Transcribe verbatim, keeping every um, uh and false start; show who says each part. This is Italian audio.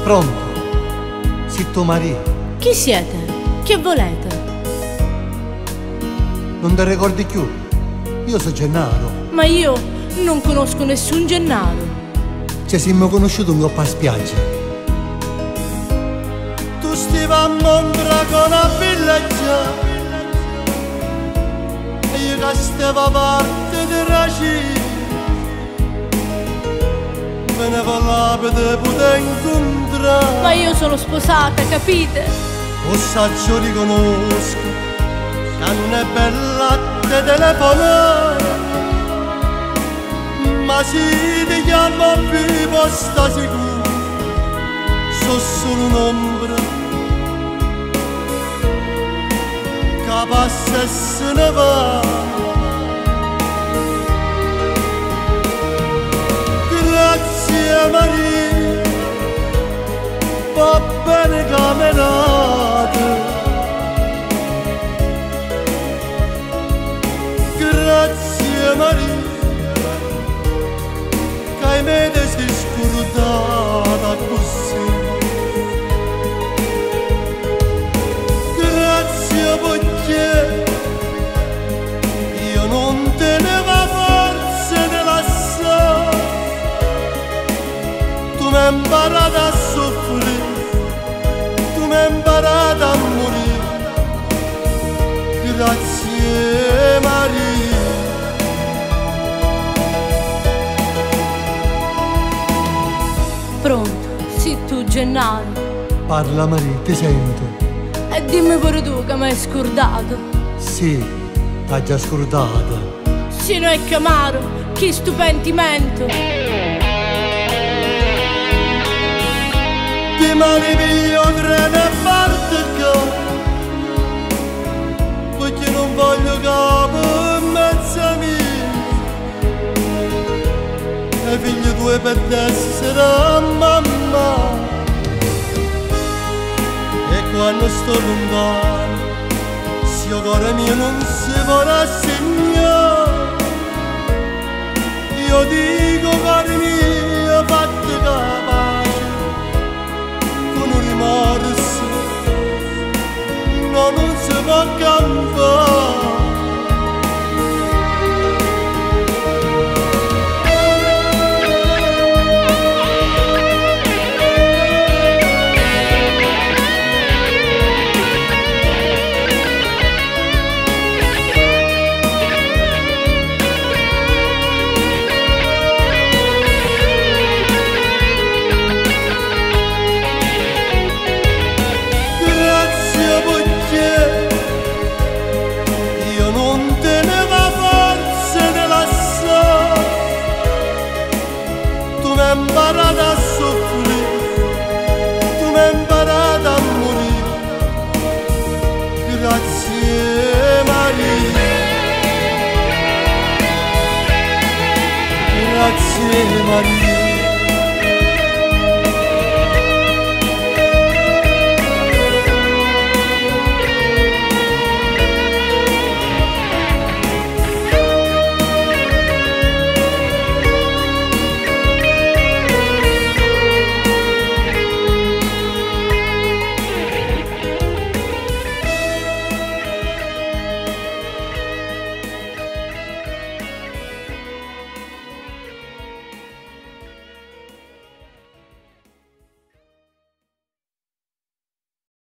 Speaker 1: Pronto? Sì, tu Maria.
Speaker 2: Chi siete? Che volete?
Speaker 1: Non ti ricordi più? Io sono Gennaro.
Speaker 2: Ma io non conosco nessun Gennaro.
Speaker 1: Ci siamo conosciuti un po' a spiaggia.
Speaker 3: Tu stivi a Mondra con la villaggia e io che stavo a parte di racine. Venevo là per te poter incontrare.
Speaker 2: Ma io sono sposata, capite?
Speaker 3: Lo saggio riconosco che non è bella te telefonare, ma se ti chiamo vivo sta sicuro, sono solo un'ombra che passa e se ne va. Grazie Maria, va bene camerata. Grazie Maria, che hai me te sei scordata così. Grazie perché io non tenevo forza di lasciare. Tu mi hai imparato a soffrire, tu mi hai imparato a morire. Grazie Maria.
Speaker 2: Pronto? Sì, tu Gennaro.
Speaker 1: Parla Maria, ti sento.
Speaker 2: E dimmi pure tu che mi hai scordato.
Speaker 1: Sì, t'ha già scordata.
Speaker 2: Sì, no è Camaro, che stupentimento.
Speaker 3: Ti mariviglio treno e parte perché non voglio capo in mezzo a me. E figli tuoi per essere mamma. E quando sto lontano, se il cuore mio non si può rassegnare, io dico cari mio fate capace, con un rimorso no, non si può campare. Tu mi hai imparato a soffrire, tu mi hai imparato a morire. Grazie Maria. Grazie Maria.